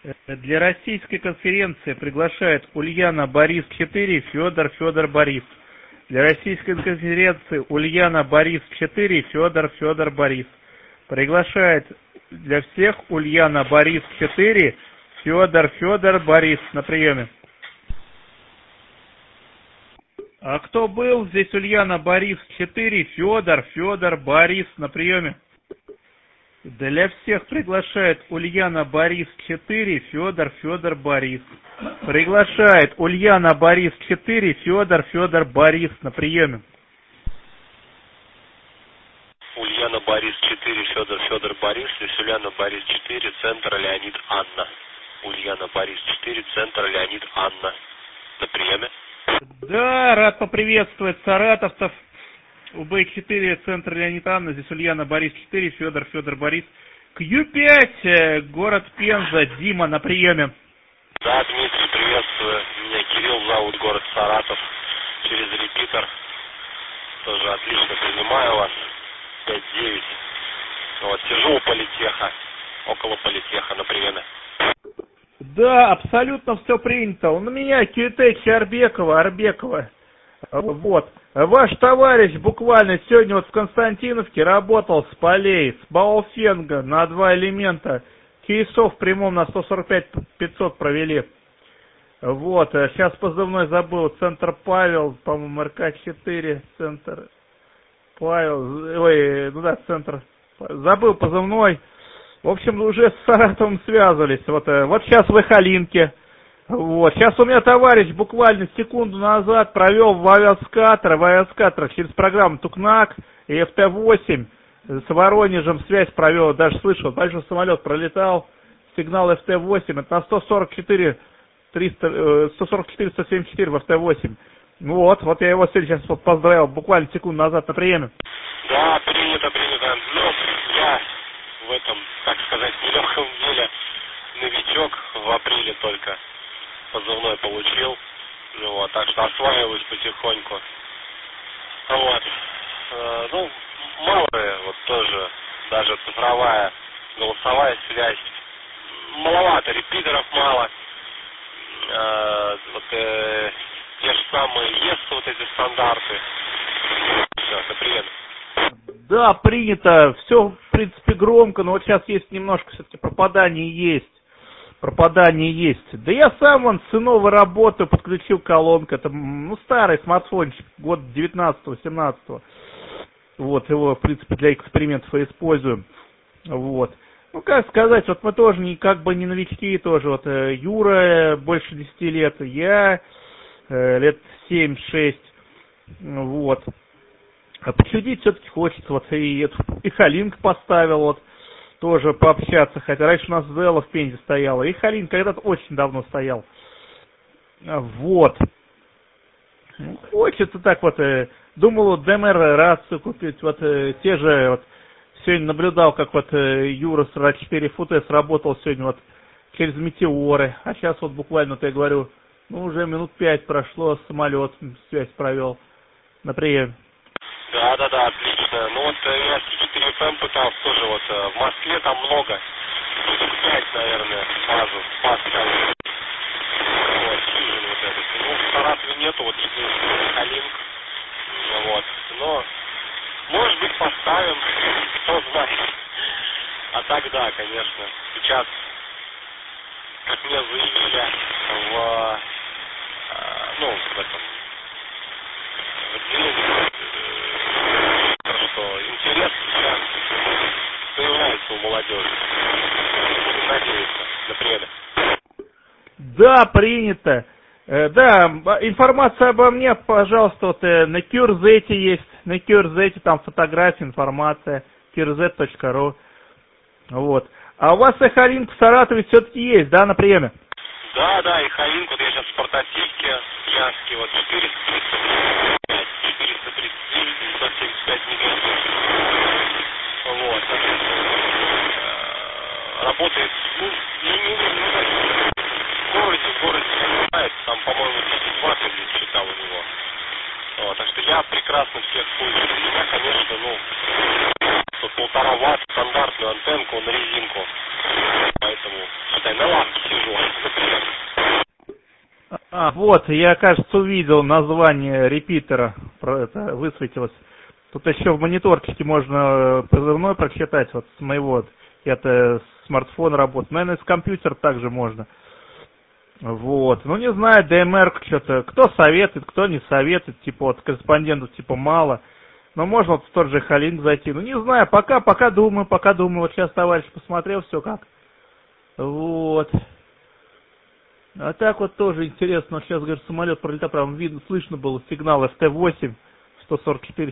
Для российской конференции приглашает Ульяна Борис 4, Федор Борис. Для российской конференции Ульяна Борис 4, Федор Борис. Приглашает для всех Ульяна Борис 4, Федор Борис на приеме. А кто был здесь? Ульяна Борис 4, Федор Борис на приеме. Для всех приглашает Ульяна Борис 4, Федор Борис. Приглашает Ульяна Борис 4, Федор Борис на приеме. Ульяна Борис 4, Федор Борис. Здесь Ульяна Борис 4, центр Леонид Анна. Ульяна Борис 4, центр Леонид Анна. На приеме. Да, рад поприветствовать саратовцев. УБ-4, центр Леонид Анна, здесь Ульяна Борис 4, Федор Борис. Q5, город Пенза, Дима на приеме. Да, Дмитрий, приветствую. Меня Кирилл зовут, город Саратов. Через репитер. Тоже отлично принимаю вас. 5-9. Вот, сижу у политеха. Около политеха на приеме. Да, абсолютно все принято. У меня QT Арбекова. Вот. Ваш товарищ буквально сегодня вот в Константиновке работал с полей, с Баофенга на 2 элемента. Кейсов в прямом на 145-500 провели. Вот. Сейчас позывной забыл. Центр Павел, по-моему, РК-4. Центр Павел. Ой, ну да, центр. Забыл позывной. В общем, уже с Саратовым связывались. Вот сейчас в Эхалинке. Вот. Сейчас у меня товарищ буквально секунду назад провел в авиаскаторах через программу Тукнак и ФТ-8 с Воронежем связь провел, даже слышал, большой самолет пролетал, сигнал ФТ-8, это на 144-174 в ФТ-8. Вот я его сегодня сейчас поздравил, буквально секунду назад на приеме. Да, принято. Ну, я в этом, так сказать, нелегком деле новичок, в апреле только позывной получил, вот, так что осваиваюсь потихоньку. Вот. Ну, малая, вот тоже, даже цифровая, голосовая связь, маловато, репитеров мало, вот те же самые ЕС, вот эти стандарты. Все, это приятно. Да, принято, все, в принципе, громко, но вот сейчас есть немножко все-таки пропадание есть. Да я сам вон с новой работы подключил колонку. Это старый смартфончик, год 19-17. Вот, его, в принципе, для экспериментов и используем. Вот. Ну, как сказать, вот мы тоже не новички, тоже. Вот Юра больше 10 лет, я лет 7-6. Вот. А почудить все-таки хочется. Вот и Халинка поставил, вот. Тоже пообщаться, хотя раньше у нас Зелла в Пензе стояла, и Халин когда-то очень давно стоял. Вот. Хочется так вот, думал, вот ДМР рацию купить, вот те же, вот, сегодня наблюдал, как вот Юра с РА-4 ФУТС работал сегодня вот через метеоры, а сейчас вот буквально, вот я говорю, ну уже минут 5 прошло, самолет связь провел на приеме. Да, отлично. Ну вот я с 4 FM пытался тоже, вот в Москве там много. Штук 5, наверное, сразу, Паскаль. Вот, Fusion вот этот. Ну, в Саратове нету, вот единственный Халинк. Вот. Но, может быть, поставим, кто знает. А так, да, конечно. Сейчас, как мне заявили в этом, в отделении, что интерес сейчас появляется у молодежи. Будем надеяться на приеме. Да, принято. Да, информация обо мне, пожалуйста, вот на QRZ есть. На QRZ там фотографии, информация. QRZ.ru. Вот. А у вас Эхалинк в Саратове все-таки есть, да, на приеме? Да, Эхалинк, вот я сейчас в портативке, Яски, вот 435, 439, 975 мегабит. Вот. Работает, в городе занимается, там, по-моему, 10-20 считал у него. Вот, так что я прекрасно всех пользуюсь. У меня, конечно, тут 1,5 Вт стандартную антенку на резинку. Поэтому, считай, на лавке сижу. Вот, я, кажется, увидел название репитера, это высветилось. Тут еще в мониторчике можно позывной прочитать, вот с моего, я-то смартфон работает, наверное, с компьютера также можно. Вот, ну не знаю, ДМР что-то, кто советует, кто не советует, типа вот корреспондентов типа мало. Но можно вот в тот же Халинг зайти, ну не знаю, пока думаю, вот сейчас товарищ посмотрел все как. Вот. А так вот тоже интересно, вот сейчас, говорит, самолет пролетал, прям видно, слышно было сигнал СТ-8, 144,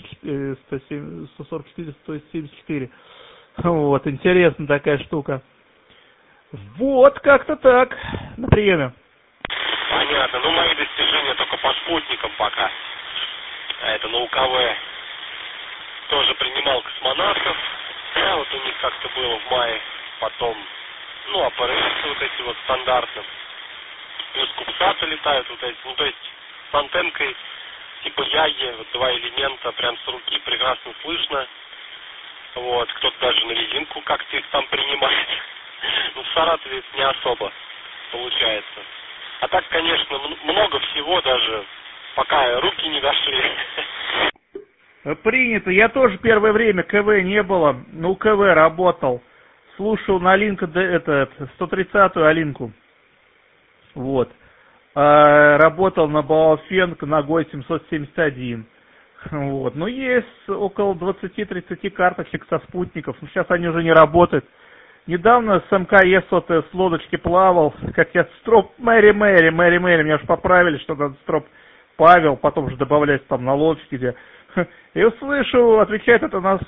144, 174. Вот, интересная такая штука. Вот, как-то так, на приеме. Понятно, ну мои достижения только по спутникам пока. А это на УКВ тоже принимал космонавтов. Вот у них как-то было в мае, потом, ну, АПРС вот эти вот стандартные. Плюс кубсаты летают вот эти, ну то есть с антенкой типа Яги, вот 2 элемента, прям с руки прекрасно слышно. Вот, кто-то даже на резинку как-то их там принимает. Ну, в Саратове это не особо получается. А так, конечно, много всего даже, пока руки не дошли. Принято. Я тоже первое время КВ не было, но КВ работал. Слушал на Алинку, это 130-ю Алинку. Вот. Работал на Бауфенг на ГОЙ 771. Вот. Ну, есть около 20-30 карточек со спутников. Но сейчас они уже не работают. Недавно с МКС вот с лодочки плавал, как я строп Мэри, меня уж поправили, что надо строп Павел, потом уже добавляется там на лодочке где. И услышу, отвечает это на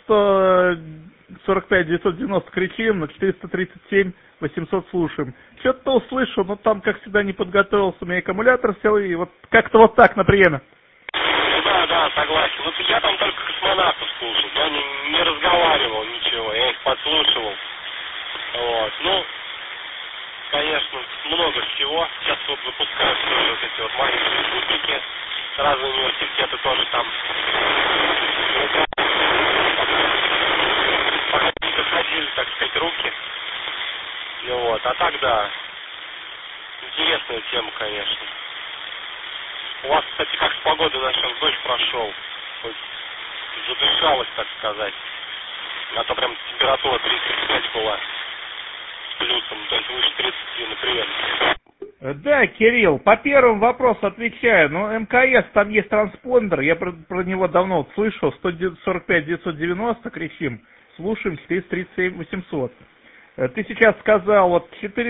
145-990 кричим, на 437 800 слушаем. Что-то услышал, но там, как всегда, не подготовился, у меня аккумулятор сел, и вот как-то вот так на приеме. Да, согласен. Вот я там только космонавтов слушал, я не разговаривал ничего, я их подслушивал. Вот, ну, конечно, много всего. Сейчас вот выпускают тоже вот эти вот маленькие спутники. Разные университеты тоже там. Пока не доходили, так сказать, руки. Ну вот, а так да. Интересная тема, конечно. У вас, кстати, как с погодой наш дождь прошел? Хоть задышалось, так сказать. А то прям температура 35 была. Плюсом, то есть выше 30, например. Да, Кирилл, по первому вопросу отвечаю. Ну, МКС, там есть транспондер, я про него давно вот слышал, 145-990 кричим, слушаем 437-800. Ты сейчас сказал, вот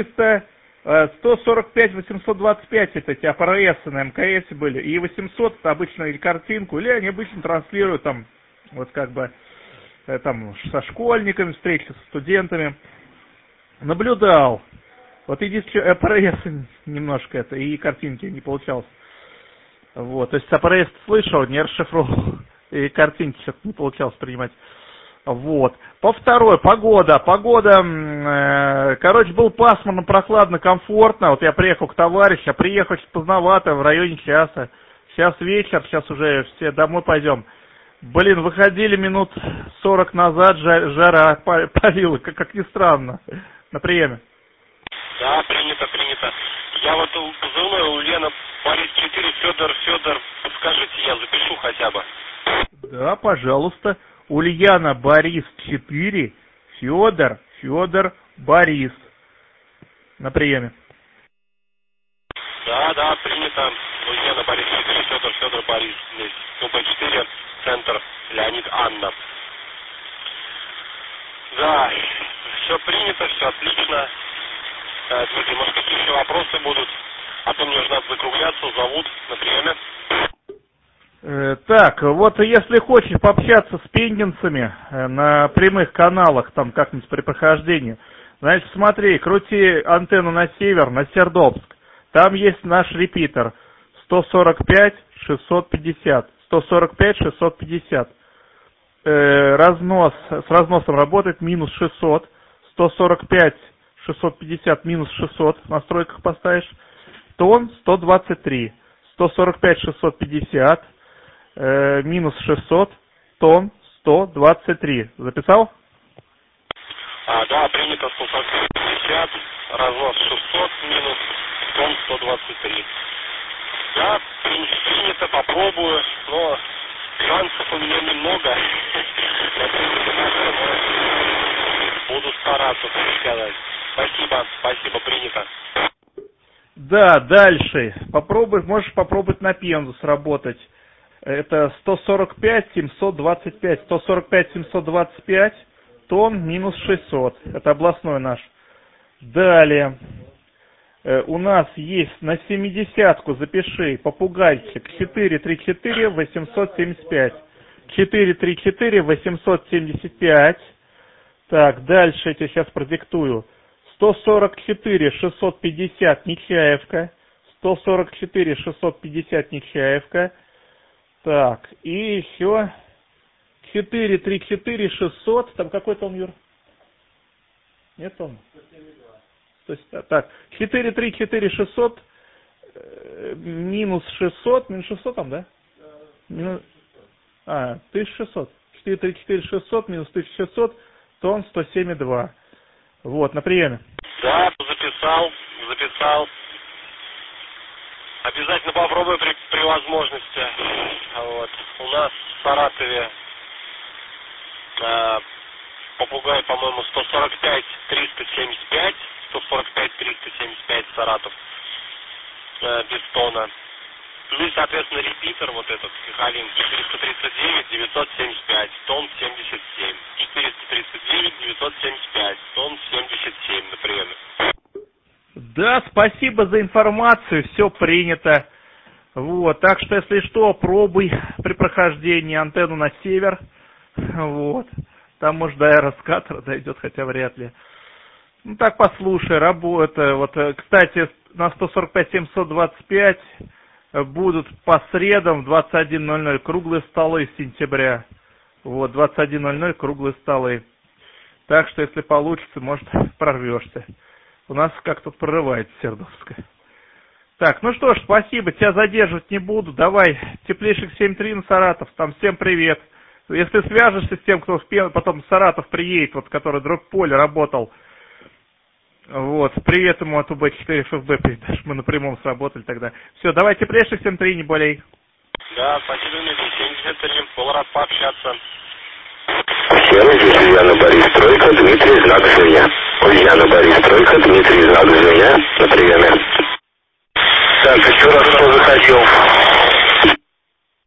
145-825 это эти АПРС на МКС были, и 800 это обычно или картинку, или они обычно транслируют там, вот как бы, там, со школьниками встречи, со студентами. Наблюдал. Вот единственное, АПРС немножко это, и картинки не получалось. Вот, то есть АПРС слышал, не расшифровал, и картинки что-то не получалось принимать. Вот. По второй, погода, короче, был пасмурно, прохладно, комфортно. Вот я приехал к товарищу, а приехал чуть поздновато, в районе часа. Сейчас вечер, сейчас уже все домой пойдем. Блин, выходили минут 40 назад, жара палила, как ни странно, на приеме. Да, принято. Я вот позывной у Лена Борис 4, Федор, подскажите, я запишу хотя бы. Да, пожалуйста. Ульяна Борис 4, Федор Борис. На приеме. Да, принято. Ульяна Борис 4, Федор Борис. Здесь УП-4, центр Леонид Анна. Да, все принято, все отлично. Дмитрий, может, какие еще вопросы будут? А то мне уже надо закругляться, зовут на приеме. Так, вот если хочешь пообщаться с пиндинцами на прямых каналах, там как-нибудь при прохождении, значит, смотри, крути антенну на север, на Сердобск. Там есть наш репитер 145-650. 145-650. Разнос, с разносом работает минус 600. 145-650 минус 600 в настройках поставишь. Тон 123. 145-650 минус 600, тон 123. Записал? Да, принято 150, разнос 600 минус тонн 123. Да, принято, попробую, но шансов у меня немного. Буду стараться, так сказать. Спасибо, принято. Да, дальше. Можешь попробовать на Пензу сработать. Это 145-725. 145-725 тонн минус 600. Это областной наш. Далее. У нас есть на 70-ку, запиши, попугайчик 434-875. 434-875. Так, дальше я тебе сейчас продиктую. 144-650 Нечаевка. 144-650 Нечаевка. Так, и еще 434-600. Там какой-то он, Юр? Нет он? Так, 434-600 минус 600. Минус 600 там, да? Минус, 1600. 434-600 минус 1600 тонн 107,2. Вот, на приеме. Да, записал. Обязательно попробую при возможности. Вот. У нас в Саратове попугай, по-моему, 145-375. 145-375 Саратов без тона. Ну и, соответственно, репитер вот этот, Сахалин, 439-975, тонн 77. 439-975, тонн 77 на приеме. Да, спасибо за информацию, все принято. Вот, так что, если что, пробуй при прохождении антенну на север. Вот, там, может, до аэроскатера дойдет, хотя вряд ли. Ну, так послушай, работа. Вот, кстати, на 145-725 будут по средам в 21:00 круглые столы с сентября. Вот, 21:00 круглые столы. Так что, если получится, может, прорвешься. У нас как тут прорывается Сердовская. Так, ну что ж, спасибо, тебя задерживать не буду. Давай, теплейших 7-3 на Саратов, там всем привет. Если свяжешься с тем, кто потом в Саратов приедет, вот который в Дрогполе работал, вот, привет ему от УБ-4 ФСБ передашь, мы на прямом сработали тогда. Все, давай, теплейших 7-3, не болей. Да, спасибо, Дмитрий, 73, был рад пообщаться. Ульяна, здесь Ульяна, Борис, тройка, Дмитрий, знак звеня. Ульяна, Борис, тройка, Дмитрий, знак звеня, на приеме. Так, еще раз, кто заходил?